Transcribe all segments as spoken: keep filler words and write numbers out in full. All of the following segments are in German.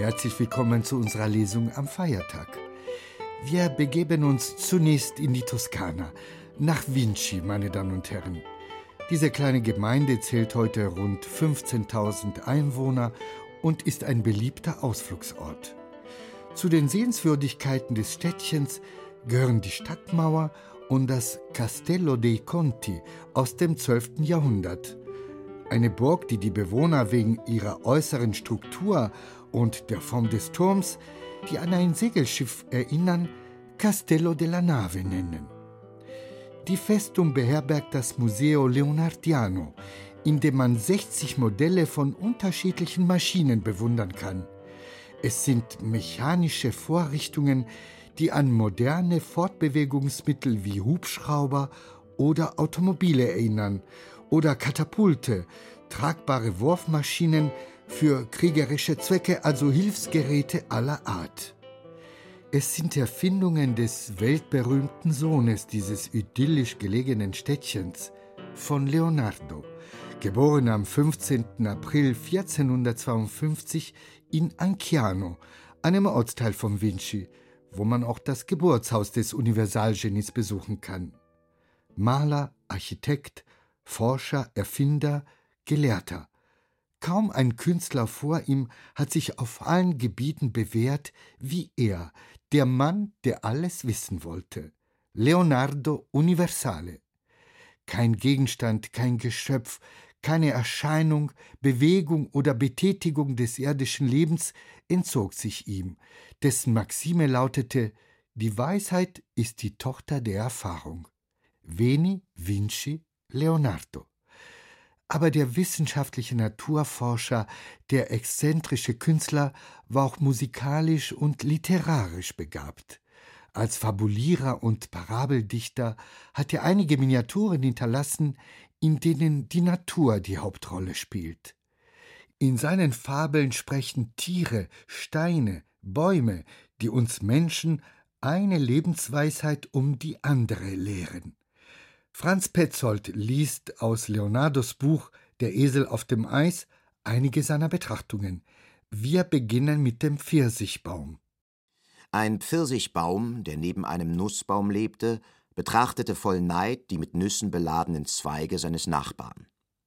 Herzlich willkommen zu unserer Lesung am Feiertag. Wir begeben uns zunächst in die Toskana, nach Vinci, meine Damen und Herren. Diese kleine Gemeinde zählt heute rund fünfzehntausend Einwohner und ist ein beliebter Ausflugsort. Zu den Sehenswürdigkeiten des Städtchens gehören die Stadtmauer und das Castello dei Conti aus dem zwölften Jahrhundert. Eine Burg, die die Bewohner wegen ihrer äußeren Struktur und der Form des Turms, die an ein Segelschiff erinnern, Castello della Nave nennen. Die Festung beherbergt das Museo Leonardiano, in dem man sechzig Modelle von unterschiedlichen Maschinen bewundern kann. Es sind mechanische Vorrichtungen, die an moderne Fortbewegungsmittel wie Hubschrauber oder Automobile erinnern oder Katapulte, tragbare Wurfmaschinen für kriegerische Zwecke, also Hilfsgeräte aller Art. Es sind Erfindungen des weltberühmten Sohnes dieses idyllisch gelegenen Städtchens, von Leonardo, geboren am fünfzehnten April vierzehnhundertzweiundfünfzig in Anciano, einem Ortsteil von Vinci, wo man auch das Geburtshaus des Universalgenies besuchen kann. Maler, Architekt, Forscher, Erfinder, Gelehrter. Kaum ein Künstler vor ihm hat sich auf allen Gebieten bewährt wie er, der Mann, der alles wissen wollte. Leonardo Universale. Kein Gegenstand, kein Geschöpf, keine Erscheinung, Bewegung oder Betätigung des irdischen Lebens entzog sich ihm, dessen Maxime lautete: Die Weisheit ist die Tochter der Erfahrung. Veni, Vinci, Leonardo. Aber der wissenschaftliche Naturforscher, der exzentrische Künstler, war auch musikalisch und literarisch begabt. Als Fabulierer und Parabeldichter hat er einige Miniaturen hinterlassen, in denen die Natur die Hauptrolle spielt. In seinen Fabeln sprechen Tiere, Steine, Bäume, die uns Menschen eine Lebensweisheit um die andere lehren. Franz Petzold liest aus Leonardos Buch »Der Esel auf dem Eis« einige seiner Betrachtungen. Wir beginnen mit dem Pfirsichbaum. Ein Pfirsichbaum, der neben einem Nussbaum lebte, betrachtete voll Neid die mit Nüssen beladenen Zweige seines Nachbarn.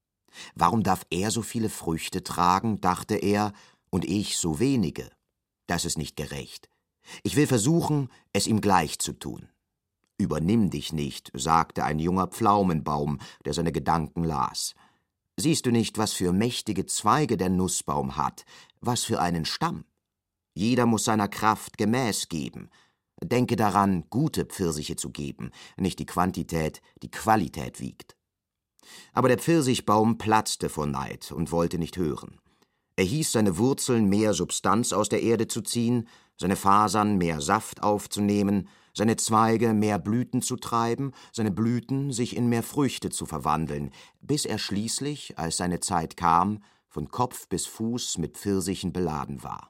Warum darf er so viele Früchte tragen, dachte er, und ich so wenige? Das ist nicht gerecht. Ich will versuchen, es ihm gleich zu tun. »Übernimm dich nicht«, sagte ein junger Pflaumenbaum, der seine Gedanken las. »Siehst du nicht, was für mächtige Zweige der Nussbaum hat, was für einen Stamm? Jeder muss seiner Kraft Gemäß geben. Denke daran, gute Pfirsiche zu geben, nicht die Quantität, die Qualität wiegt.« Aber der Pfirsichbaum platzte vor Neid und wollte nicht hören. Er hieß seine Wurzeln mehr Substanz aus der Erde zu ziehen, seine Fasern mehr Saft aufzunehmen, seine Zweige mehr Blüten zu treiben, seine Blüten sich in mehr Früchte zu verwandeln, bis er schließlich, als seine Zeit kam, von Kopf bis Fuß mit Pfirsichen beladen war.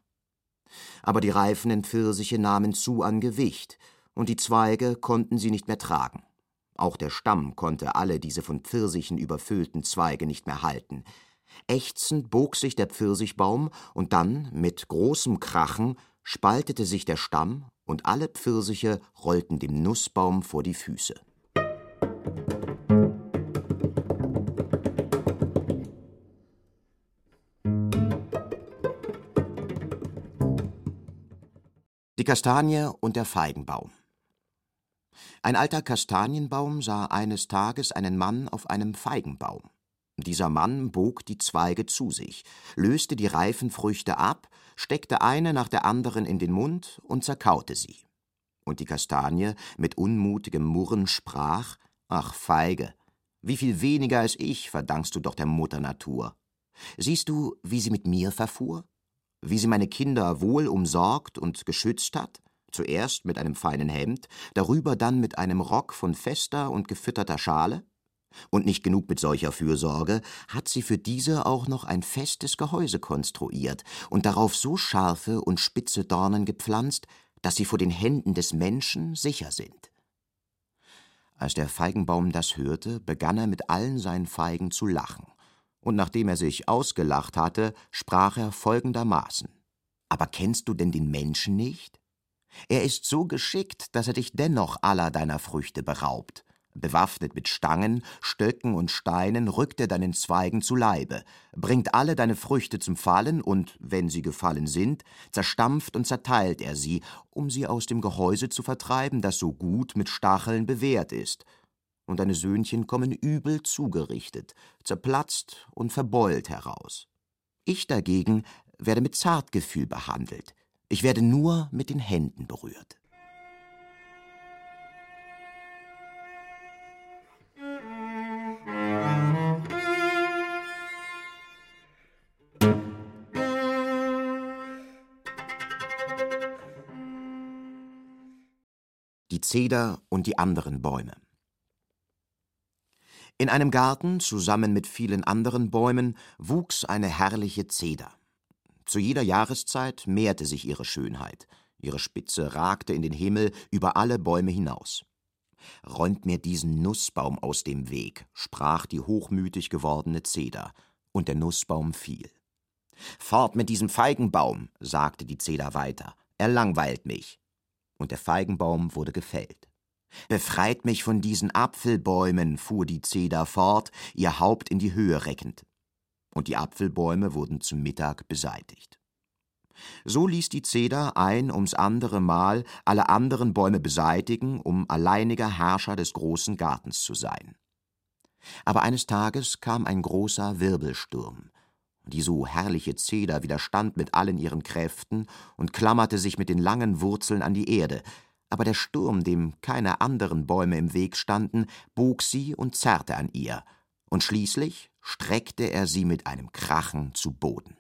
Aber die reifenden Pfirsiche nahmen zu an Gewicht, und die Zweige konnten sie nicht mehr tragen. Auch der Stamm konnte alle diese von Pfirsichen überfüllten Zweige nicht mehr halten. Ächzend bog sich der Pfirsichbaum, und dann, mit großem Krachen, spaltete sich der Stamm, und alle Pfirsiche rollten dem Nussbaum vor die Füße. Die Kastanie und der Feigenbaum. Ein alter Kastanienbaum sah eines Tages einen Mann auf einem Feigenbaum. Dieser Mann bog die Zweige zu sich, löste die reifen Früchte ab, steckte eine nach der anderen in den Mund und zerkaute sie. Und die Kastanie mit unmutigem Murren sprach: »Ach, Feige, wie viel weniger als ich verdankst du doch der Mutter Natur. Siehst du, wie sie mit mir verfuhr? Wie sie meine Kinder wohl umsorgt und geschützt hat? Zuerst mit einem feinen Hemd, darüber dann mit einem Rock von fester und gefütterter Schale? Und nicht genug mit solcher Fürsorge, hat sie für diese auch noch ein festes Gehäuse konstruiert und darauf so scharfe und spitze Dornen gepflanzt, dass sie vor den Händen des Menschen sicher sind.« Als der Feigenbaum das hörte, begann er mit allen seinen Feigen zu lachen, und nachdem er sich ausgelacht hatte, sprach er folgendermaßen: Aber kennst du denn den Menschen nicht? Er ist so geschickt, dass er dich dennoch aller deiner Früchte beraubt. Bewaffnet mit Stangen, Stöcken und Steinen rückt er deinen Zweigen zu Leibe, bringt alle deine Früchte zum Fallen und, wenn sie gefallen sind, zerstampft und zerteilt er sie, um sie aus dem Gehäuse zu vertreiben, das so gut mit Stacheln bewehrt ist. Und deine Söhnchen kommen übel zugerichtet, zerplatzt und verbeult heraus. Ich dagegen werde mit Zartgefühl behandelt. Ich werde nur mit den Händen berührt. Die Zeder und die anderen Bäume. In einem Garten, zusammen mit vielen anderen Bäumen, wuchs eine herrliche Zeder. Zu jeder Jahreszeit mehrte sich ihre Schönheit. Ihre Spitze ragte in den Himmel über alle Bäume hinaus. »Räumt mir diesen Nussbaum aus dem Weg«, sprach die hochmütig gewordene Zeder, und der Nussbaum fiel. »Fort mit diesem Feigenbaum«, sagte die Zeder weiter, »er langweilt mich.« Und der Feigenbaum wurde gefällt. »Befreit mich von diesen Apfelbäumen«, fuhr die Zeder fort, ihr Haupt in die Höhe reckend. Und die Apfelbäume wurden zum Mittag beseitigt. So ließ die Zeder ein ums andere Mal alle anderen Bäume beseitigen, um alleiniger Herrscher des großen Gartens zu sein. Aber eines Tages kam ein großer Wirbelsturm. Die so herrliche Zeder widerstand mit allen ihren Kräften und klammerte sich mit den langen Wurzeln an die Erde, aber der Sturm, dem keine anderen Bäume im Weg standen, bog sie und zerrte an ihr, und schließlich streckte er sie mit einem Krachen zu Boden.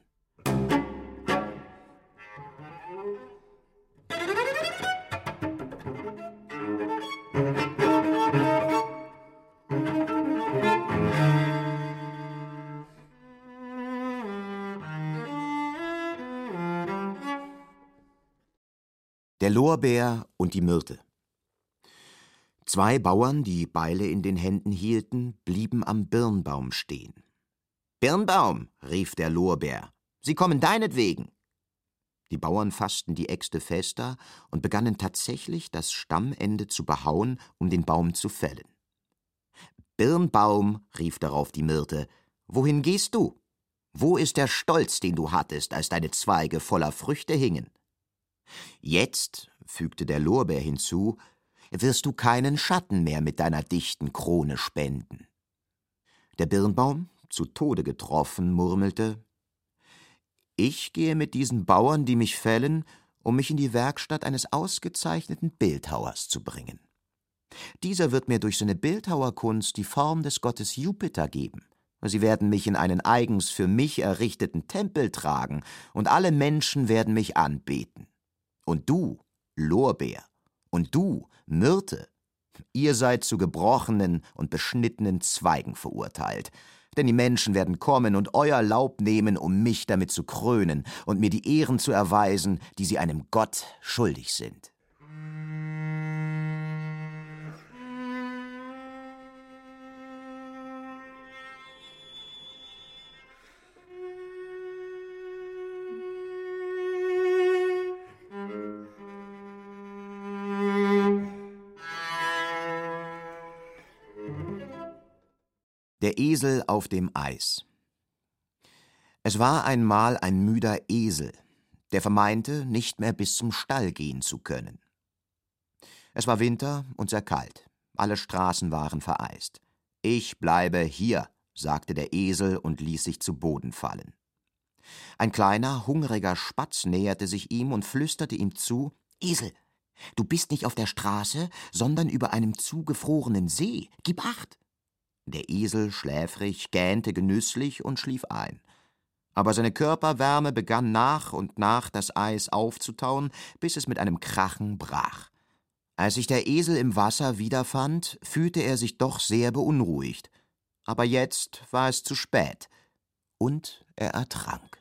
Der Lorbeer und die Myrte. Zwei Bauern, die Beile in den Händen hielten, blieben am Birnbaum stehen. »Birnbaum«, rief der Lorbeer, »sie kommen deinetwegen.« Die Bauern fassten die Äxte fester und begannen tatsächlich, das Stammende zu behauen, um den Baum zu fällen. »Birnbaum«, rief darauf die Myrte, »wohin gehst du? Wo ist der Stolz, den du hattest, als deine Zweige voller Früchte hingen?« »Jetzt«, fügte der Lorbeer hinzu, »wirst du keinen Schatten mehr mit deiner dichten Krone spenden.« Der Birnbaum, zu Tode getroffen, murmelte, »Ich gehe mit diesen Bauern, die mich fällen, um mich in die Werkstatt eines ausgezeichneten Bildhauers zu bringen. Dieser wird mir durch seine Bildhauerkunst die Form des Gottes Jupiter geben. Sie werden mich in einen eigens für mich errichteten Tempel tragen, und alle Menschen werden mich anbeten. Und du, Lorbeer, und du, Myrte, ihr seid zu gebrochenen und beschnittenen Zweigen verurteilt. Denn die Menschen werden kommen und euer Laub nehmen, um mich damit zu krönen und mir die Ehren zu erweisen, die sie einem Gott schuldig sind.« Der Esel auf dem Eis. Es war einmal ein müder Esel, der vermeinte, nicht mehr bis zum Stall gehen zu können. Es war Winter und sehr kalt, alle Straßen waren vereist. »Ich bleibe hier«, sagte der Esel und ließ sich zu Boden fallen. Ein kleiner, hungriger Spatz näherte sich ihm und flüsterte ihm zu, »Esel, du bist nicht auf der Straße, sondern über einem zugefrorenen See, gib acht!« Der Esel, schläfrig, gähnte genüsslich und schlief ein. Aber seine Körperwärme begann nach und nach das Eis aufzutauen, bis es mit einem Krachen brach. Als sich der Esel im Wasser wiederfand, fühlte er sich doch sehr beunruhigt. Aber jetzt war es zu spät, und er ertrank.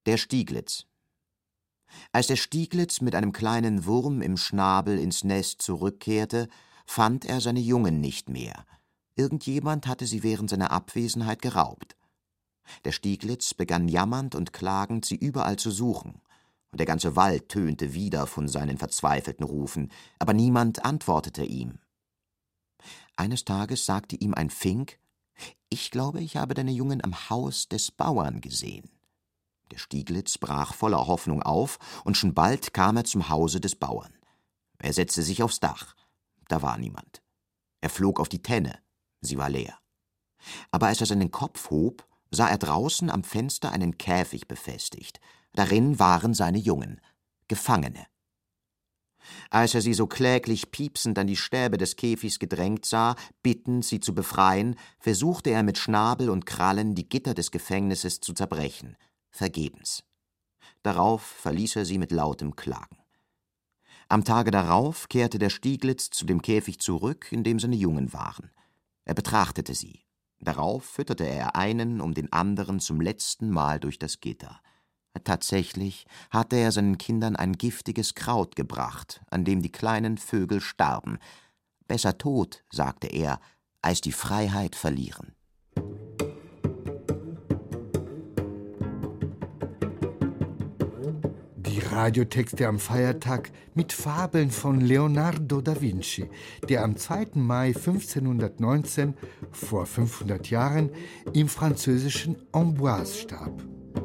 Der Stieglitz. Als der Stieglitz mit einem kleinen Wurm im Schnabel ins Nest zurückkehrte, fand er seine Jungen nicht mehr. Irgendjemand hatte sie während seiner Abwesenheit geraubt. Der Stieglitz begann jammernd und klagend, sie überall zu suchen. Und der ganze Wald tönte wieder von seinen verzweifelten Rufen, aber niemand antwortete ihm. Eines Tages sagte ihm ein Fink: »Ich glaube, ich habe deine Jungen am Haus des Bauern gesehen.« Der Stieglitz brach voller Hoffnung auf, und schon bald kam er zum Hause des Bauern. Er setzte sich aufs Dach. Da war niemand. Er flog auf die Tenne. Sie war leer. Aber als er seinen Kopf hob, sah er draußen am Fenster einen Käfig befestigt. Darin waren seine Jungen, Gefangene. Als er sie so kläglich piepsend an die Stäbe des Käfigs gedrängt sah, bittend, sie zu befreien, versuchte er mit Schnabel und Krallen die Gitter des Gefängnisses zu zerbrechen. Vergebens. Darauf verließ er sie mit lautem Klagen. Am Tage darauf kehrte der Stieglitz zu dem Käfig zurück, in dem seine Jungen waren. Er betrachtete sie. Darauf fütterte er einen um den anderen zum letzten Mal durch das Gitter. Tatsächlich hatte er seinen Kindern ein giftiges Kraut gebracht, an dem die kleinen Vögel starben. Besser tot, sagte er, als die Freiheit verlieren. Die Radiotexte am Feiertag mit Fabeln von Leonardo da Vinci, der am zweiten Mai fünfzehnhundertneunzehn, vor fünfhundert Jahren, im französischen Amboise starb.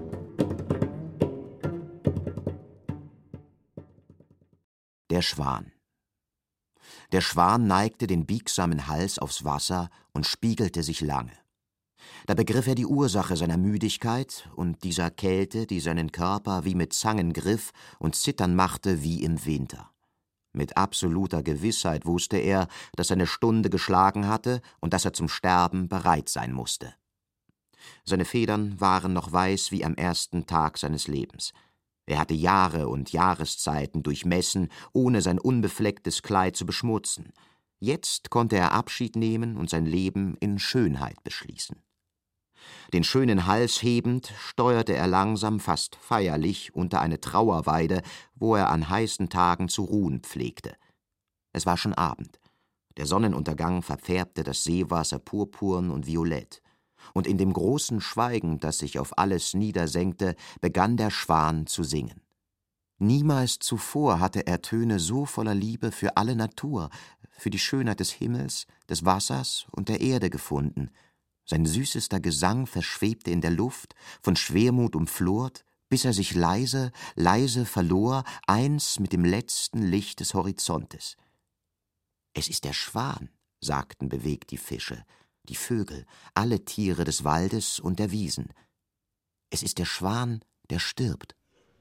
Der Schwan. Der Schwan neigte den biegsamen Hals aufs Wasser und spiegelte sich lange. Da begriff er die Ursache seiner Müdigkeit und dieser Kälte, die seinen Körper wie mit Zangen griff und zittern machte wie im Winter. Mit absoluter Gewissheit wusste er, dass seine Stunde geschlagen hatte und dass er zum Sterben bereit sein musste. Seine Federn waren noch weiß wie am ersten Tag seines Lebens. Er hatte Jahre und Jahreszeiten durchmessen, ohne sein unbeflecktes Kleid zu beschmutzen. Jetzt konnte er Abschied nehmen und sein Leben in Schönheit beschließen. Den schönen Hals hebend, steuerte er langsam, fast feierlich, unter eine Trauerweide, wo er an heißen Tagen zu ruhen pflegte. Es war schon Abend. Der Sonnenuntergang verfärbte das Seewasser purpurn und violett. Und in dem großen Schweigen, das sich auf alles niedersenkte, begann der Schwan zu singen. Niemals zuvor hatte er Töne so voller Liebe für alle Natur, für die Schönheit des Himmels, des Wassers und der Erde gefunden. Sein süßester Gesang verschwebte in der Luft, von Schwermut umflort, bis er sich leise, leise verlor, eins mit dem letzten Licht des Horizontes. »Es ist der Schwan«, sagten bewegt die Fische, die Vögel, alle Tiere des Waldes und der Wiesen. »Es ist der Schwan, der stirbt.«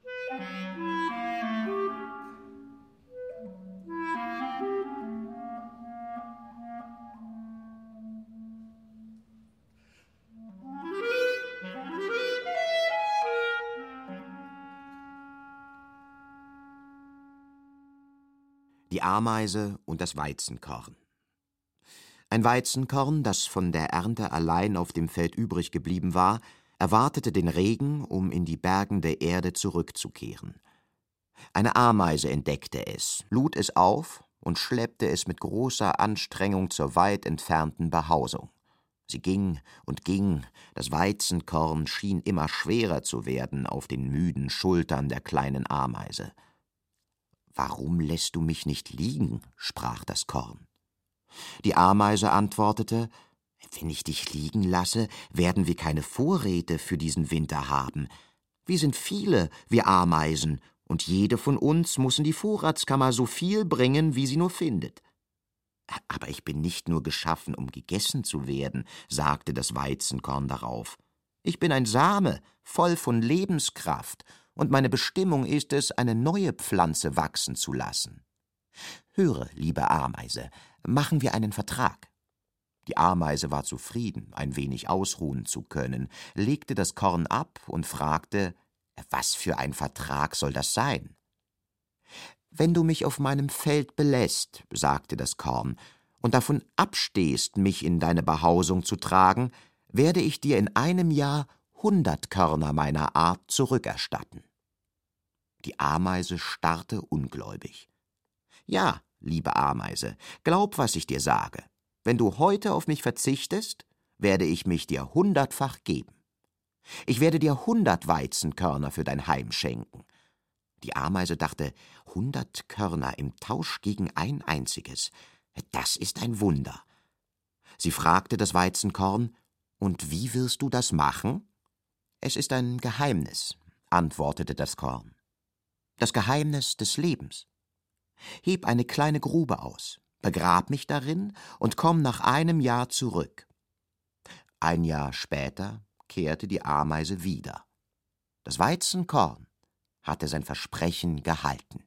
Die Ameise und das Weizenkorn. Ein Weizenkorn, das von der Ernte allein auf dem Feld übrig geblieben war, erwartete den Regen, um in die bergende Erde zurückzukehren. Eine Ameise entdeckte es, lud es auf und schleppte es mit großer Anstrengung zur weit entfernten Behausung. Sie ging und ging, das Weizenkorn schien immer schwerer zu werden auf den müden Schultern der kleinen Ameise. »Warum lässt du mich nicht liegen?« sprach das Korn. Die Ameise antwortete: »Wenn ich dich liegen lasse, werden wir keine Vorräte für diesen Winter haben. Wir sind viele, wir Ameisen, und jede von uns muss in die Vorratskammer so viel bringen, wie sie nur findet.« »Aber ich bin nicht nur geschaffen, um gegessen zu werden«, sagte das Weizenkorn darauf. »Ich bin ein Same, voll von Lebenskraft, und meine Bestimmung ist es, eine neue Pflanze wachsen zu lassen. Höre, liebe Ameise, machen wir einen Vertrag.« Die Ameise war zufrieden, ein wenig ausruhen zu können, legte das Korn ab und fragte: »Was für ein Vertrag soll das sein?« »Wenn du mich auf meinem Feld belässt«, sagte das Korn, »und davon abstehst, mich in deine Behausung zu tragen, werde ich dir in einem Jahr hundert Körner meiner Art zurückerstatten.« Die Ameise starrte ungläubig. »Ja, liebe Ameise, glaub, was ich dir sage. Wenn du heute auf mich verzichtest, werde ich mich dir hundertfach geben. Ich werde dir hundert Weizenkörner für dein Heim schenken.« Die Ameise dachte, hundert Körner im Tausch gegen ein einziges, das ist ein Wunder. Sie fragte das Weizenkorn: »Und wie wirst du das machen?« »Es ist ein Geheimnis«, antwortete das Korn. »Das Geheimnis des Lebens. Heb eine kleine Grube aus, begrab mich darin und komm nach einem Jahr zurück.« Ein Jahr später kehrte die Ameise wieder. Das Weizenkorn hatte sein Versprechen gehalten.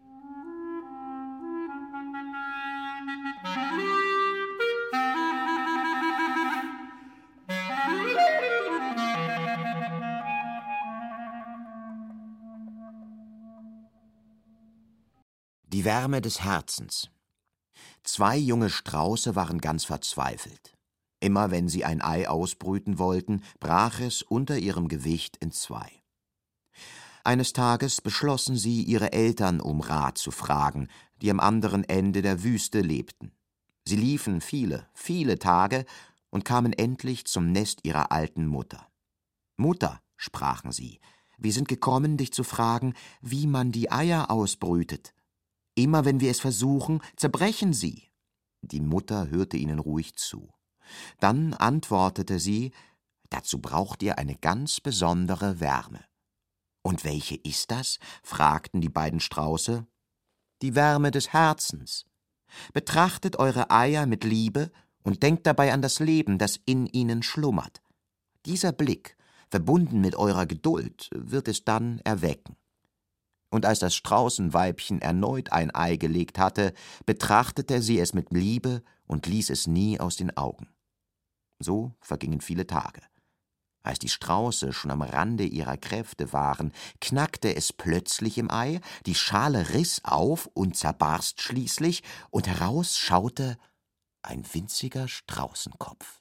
Die Wärme des Herzens. Zwei junge Strauße waren ganz verzweifelt. Immer wenn sie ein Ei ausbrüten wollten, brach es unter ihrem Gewicht in zwei. Eines Tages beschlossen sie, ihre Eltern um Rat zu fragen, die am anderen Ende der Wüste lebten. Sie liefen viele, viele Tage und kamen endlich zum Nest ihrer alten Mutter. »Mutter«, sprachen sie, »wir sind gekommen, dich zu fragen, wie man die Eier ausbrütet. Immer wenn wir es versuchen, zerbrechen sie.« Die Mutter hörte ihnen ruhig zu. Dann antwortete sie: »Dazu braucht ihr eine ganz besondere Wärme.« »Und welche ist das?« fragten die beiden Strauße. »Die Wärme des Herzens. Betrachtet eure Eier mit Liebe und denkt dabei an das Leben, das in ihnen schlummert. Dieser Blick, verbunden mit eurer Geduld, wird es dann erwecken.« Und als das Straußenweibchen erneut ein Ei gelegt hatte, betrachtete sie es mit Liebe und ließ es nie aus den Augen. So vergingen viele Tage. Als die Strauße schon am Rande ihrer Kräfte waren, knackte es plötzlich im Ei, die Schale riss auf und zerbarst schließlich, und heraus schaute ein winziger Straußenkopf.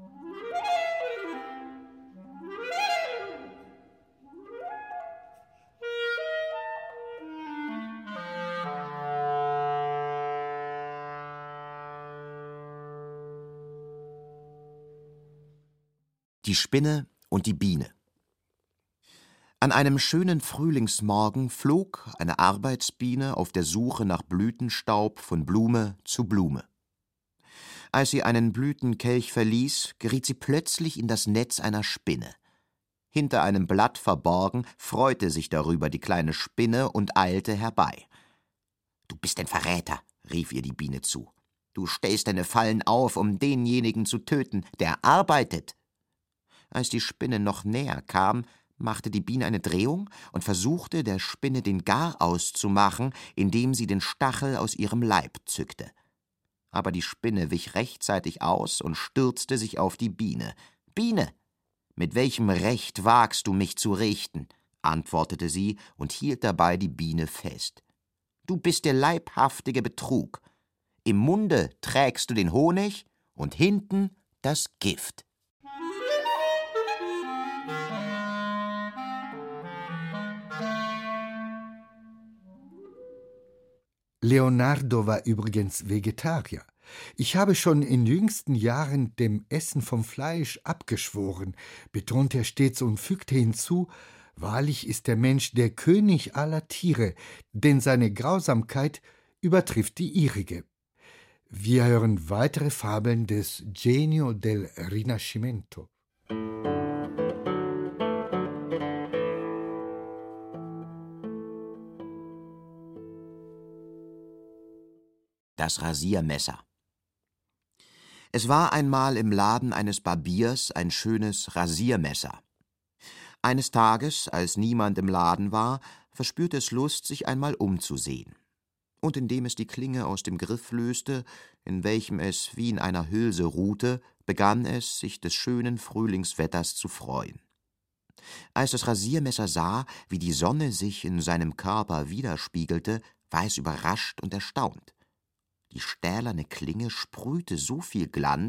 Die Spinne und die Biene. An einem schönen Frühlingsmorgen flog eine Arbeitsbiene auf der Suche nach Blütenstaub von Blume zu Blume. Als sie einen Blütenkelch verließ, geriet sie plötzlich in das Netz einer Spinne. Hinter einem Blatt verborgen, freute sich darüber die kleine Spinne und eilte herbei. »Du bist ein Verräter«, rief ihr die Biene zu. »Du stellst deine Fallen auf, um denjenigen zu töten, der arbeitet.« Als die Spinne noch näher kam, machte die Biene eine Drehung und versuchte, der Spinne den Garaus zu machen, indem sie den Stachel aus ihrem Leib zückte. Aber die Spinne wich rechtzeitig aus und stürzte sich auf die Biene. »Biene, mit welchem Recht wagst du, mich zu richten?« antwortete sie und hielt dabei die Biene fest. »Du bist der leibhaftige Betrug. Im Munde trägst du den Honig und hinten das Gift.« Leonardo war übrigens Vegetarier. Ich habe schon in jüngsten Jahren dem Essen vom Fleisch abgeschworen, betonte er stets und fügte hinzu: Wahrlich ist der Mensch der König aller Tiere, denn seine Grausamkeit übertrifft die ihrige. Wir hören weitere Fabeln des Genio del Rinascimento. Das Rasiermesser. Es war einmal im Laden eines Barbiers ein schönes Rasiermesser. Eines Tages, als niemand im Laden war, verspürte es Lust, sich einmal umzusehen. Und indem es die Klinge aus dem Griff löste, in welchem es wie in einer Hülse ruhte, begann es, sich des schönen Frühlingswetters zu freuen. Als das Rasiermesser sah, wie die Sonne sich in seinem Körper widerspiegelte, war es überrascht und erstaunt. Die stählerne Klinge sprühte so viel Glanz,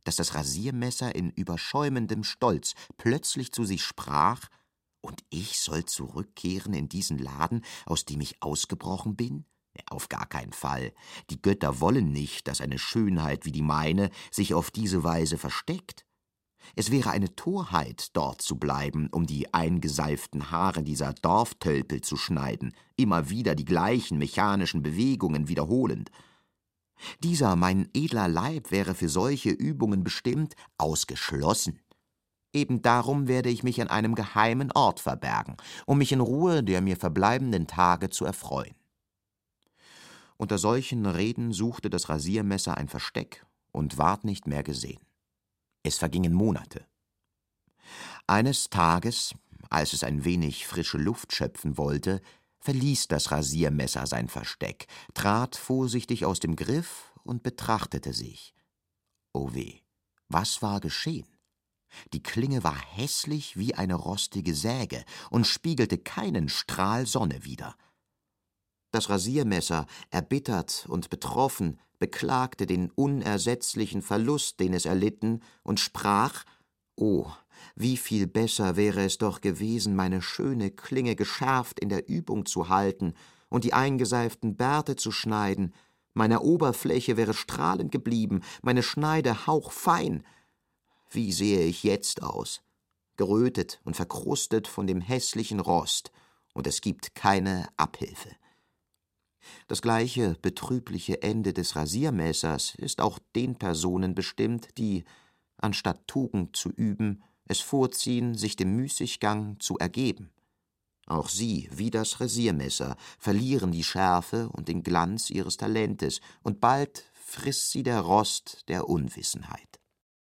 dass das Rasiermesser in überschäumendem Stolz plötzlich zu sich sprach: »Und ich soll zurückkehren in diesen Laden, aus dem ich ausgebrochen bin? Auf gar keinen Fall. Die Götter wollen nicht, dass eine Schönheit wie die meine sich auf diese Weise versteckt. Es wäre eine Torheit, dort zu bleiben, um die eingeseiften Haare dieser Dorftölpel zu schneiden, immer wieder die gleichen mechanischen Bewegungen wiederholend. Dieser mein edler Leib wäre für solche Übungen bestimmt, ausgeschlossen. Eben darum werde ich mich an einem geheimen Ort verbergen, um mich in Ruhe der mir verbleibenden Tage zu erfreuen.« Unter solchen Reden suchte das Rasiermesser ein Versteck und ward nicht mehr gesehen. Es vergingen Monate. Eines Tages, als es ein wenig frische Luft schöpfen wollte, verließ das Rasiermesser sein Versteck, trat vorsichtig aus dem Griff und betrachtete sich. Oh weh, was war geschehen? Die Klinge war hässlich wie eine rostige Säge und spiegelte keinen Strahl Sonne wider. Das Rasiermesser, erbittert und betroffen, beklagte den unersetzlichen Verlust, den es erlitten, und sprach: »Oh, wie viel besser wäre es doch gewesen, meine schöne Klinge geschärft in der Übung zu halten und die eingeseiften Bärte zu schneiden. Meine Oberfläche wäre strahlend geblieben, meine Schneide hauchfein. Wie sehe ich jetzt aus? Gerötet und verkrustet von dem hässlichen Rost, und es gibt keine Abhilfe.« Das gleiche betrübliche Ende des Rasiermessers ist auch den Personen bestimmt, die, anstatt Tugend zu üben, es vorziehen, sich dem Müßiggang zu ergeben. Auch sie, wie das Rasiermesser, verlieren die Schärfe und den Glanz ihres Talentes, und bald frisst sie der Rost der Unwissenheit.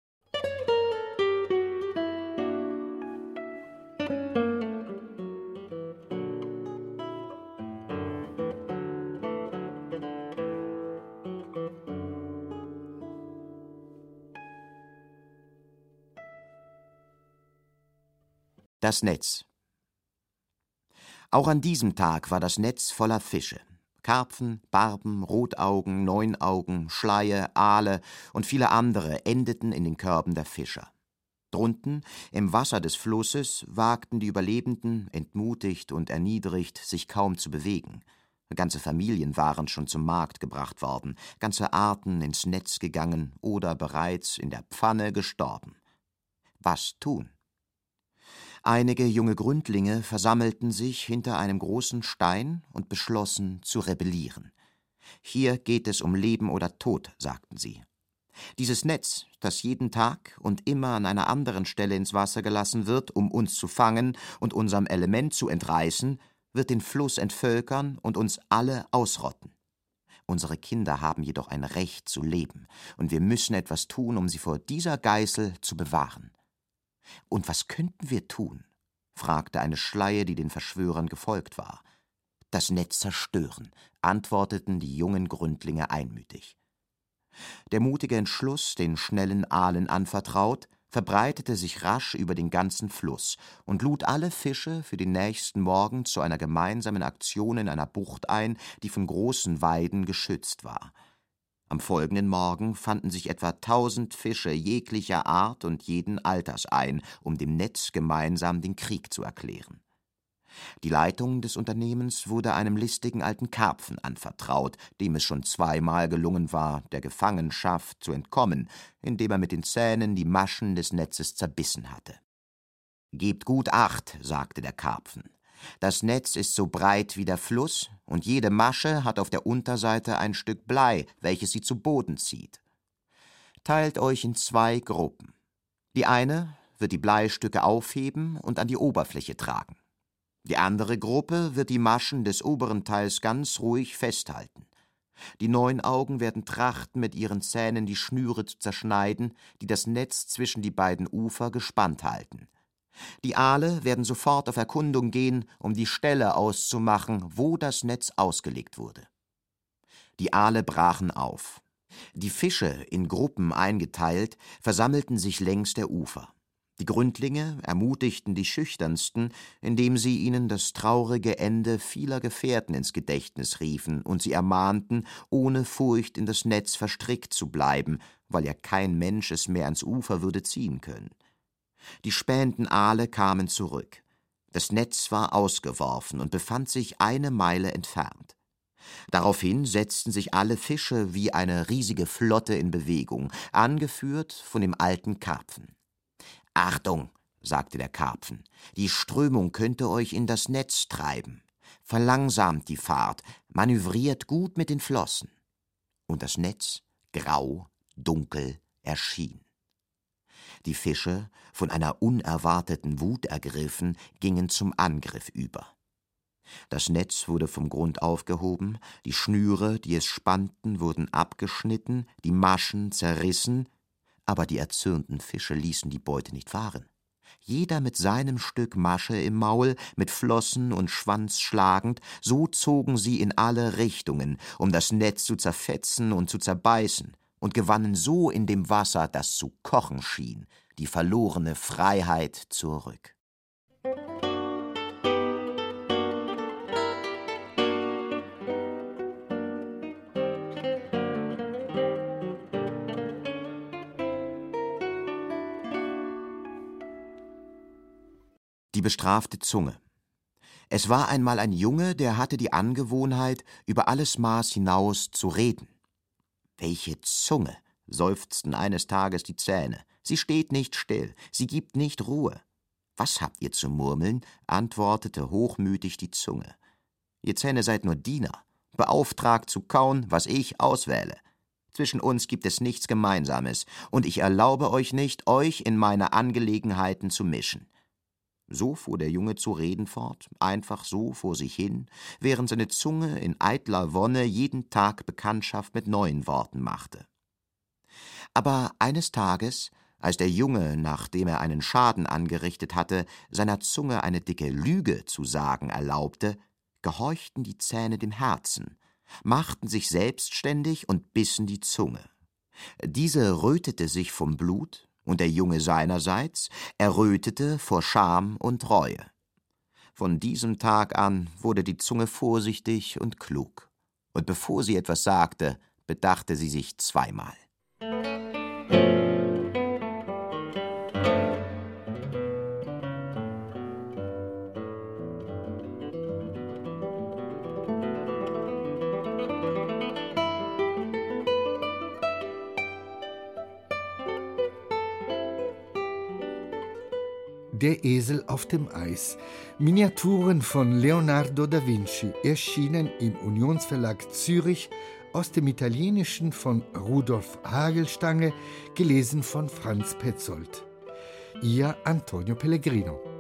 Das Netz. Auch an diesem Tag war das Netz voller Fische. Karpfen, Barben, Rotaugen, Neunaugen, Schleie, Aale und viele andere endeten in den Körben der Fischer. Drunten, im Wasser des Flusses, wagten die Überlebenden, entmutigt und erniedrigt, sich kaum zu bewegen. Ganze Familien waren schon zum Markt gebracht worden, ganze Arten ins Netz gegangen oder bereits in der Pfanne gestorben. Was tun? Einige junge Gründlinge versammelten sich hinter einem großen Stein und beschlossen zu rebellieren. »Hier geht es um Leben oder Tod«, sagten sie. »Dieses Netz, das jeden Tag und immer an einer anderen Stelle ins Wasser gelassen wird, um uns zu fangen und unserem Element zu entreißen, wird den Fluss entvölkern und uns alle ausrotten. Unsere Kinder haben jedoch ein Recht zu leben, und wir müssen etwas tun, um sie vor dieser Geißel zu bewahren.« »Und was könnten wir tun?« fragte eine Schleie, die den Verschwörern gefolgt war. »Das Netz zerstören«, antworteten die jungen Gründlinge einmütig. Der mutige Entschluss, den schnellen Aalen anvertraut, verbreitete sich rasch über den ganzen Fluss und lud alle Fische für den nächsten Morgen zu einer gemeinsamen Aktion in einer Bucht ein, die von großen Weiden geschützt war. Am folgenden Morgen fanden sich etwa tausend Fische jeglicher Art und jeden Alters ein, um dem Netz gemeinsam den Krieg zu erklären. Die Leitung des Unternehmens wurde einem listigen alten Karpfen anvertraut, dem es schon zweimal gelungen war, der Gefangenschaft zu entkommen, indem er mit den Zähnen die Maschen des Netzes zerbissen hatte. »Gebt gut Acht«, sagte der Karpfen. »Das Netz ist so breit wie der Fluss, und jede Masche hat auf der Unterseite ein Stück Blei, welches sie zu Boden zieht. Teilt euch in zwei Gruppen. Die eine wird die Bleistücke aufheben und an die Oberfläche tragen. Die andere Gruppe wird die Maschen des oberen Teils ganz ruhig festhalten. Die Neunaugen werden trachten, mit ihren Zähnen die Schnüre zu zerschneiden, die das Netz zwischen die beiden Ufer gespannt halten. Die Aale werden sofort auf Erkundung gehen, um die Stelle auszumachen, wo das Netz ausgelegt wurde.« Die Aale brachen auf. Die Fische, in Gruppen eingeteilt, versammelten sich längs der Ufer. Die Gründlinge ermutigten die Schüchternsten, indem sie ihnen das traurige Ende vieler Gefährten ins Gedächtnis riefen und sie ermahnten, ohne Furcht in das Netz verstrickt zu bleiben, weil ja kein Mensch es mehr ans Ufer würde ziehen können. Die spähenden Aale kamen zurück. Das Netz war ausgeworfen und befand sich eine Meile entfernt. Daraufhin setzten sich alle Fische wie eine riesige Flotte in Bewegung, angeführt von dem alten Karpfen. »Achtung«, sagte der Karpfen, »die Strömung könnte euch in das Netz treiben. Verlangsamt die Fahrt, manövriert gut mit den Flossen.« Und das Netz, grau, dunkel, erschien. Die Fische, von einer unerwarteten Wut ergriffen, gingen zum Angriff über. Das Netz wurde vom Grund aufgehoben, die Schnüre, die es spannten, wurden abgeschnitten, die Maschen zerrissen, aber die erzürnten Fische ließen die Beute nicht fahren. Jeder mit seinem Stück Masche im Maul, mit Flossen und Schwanz schlagend, so zogen sie in alle Richtungen, um das Netz zu zerfetzen und zu zerbeißen, und gewannen so in dem Wasser, das zu kochen schien, die verlorene Freiheit zurück. Die bestrafte Zunge. Es war einmal ein Junge, der hatte die Angewohnheit, über alles Maß hinaus zu reden. »Welche Zunge«, seufzten eines Tages die Zähne, »sie steht nicht still, sie gibt nicht Ruhe.« »Was habt ihr zu murmeln?«, antwortete hochmütig die Zunge. »Ihr Zähne seid nur Diener, beauftragt zu kauen, was ich auswähle. Zwischen uns gibt es nichts Gemeinsames, und ich erlaube euch nicht, euch in meine Angelegenheiten zu mischen.« So fuhr der Junge zu reden fort, einfach so vor sich hin, während seine Zunge in eitler Wonne jeden Tag Bekanntschaft mit neuen Worten machte. Aber eines Tages, als der Junge, nachdem er einen Schaden angerichtet hatte, seiner Zunge eine dicke Lüge zu sagen erlaubte, gehorchten die Zähne dem Herzen, machten sich selbstständig und bissen die Zunge. Diese rötete sich vom Blut, und der Junge seinerseits errötete vor Scham und Reue. Von diesem Tag an wurde die Zunge vorsichtig und klug, und bevor sie etwas sagte, bedachte sie sich zweimal. Der Esel auf dem Eis. Miniaturen von Leonardo da Vinci, erschienen im Unionsverlag Zürich, aus dem Italienischen von Rudolf Hagelstange, gelesen von Franz Petzold. Ihr Antonio Pellegrino.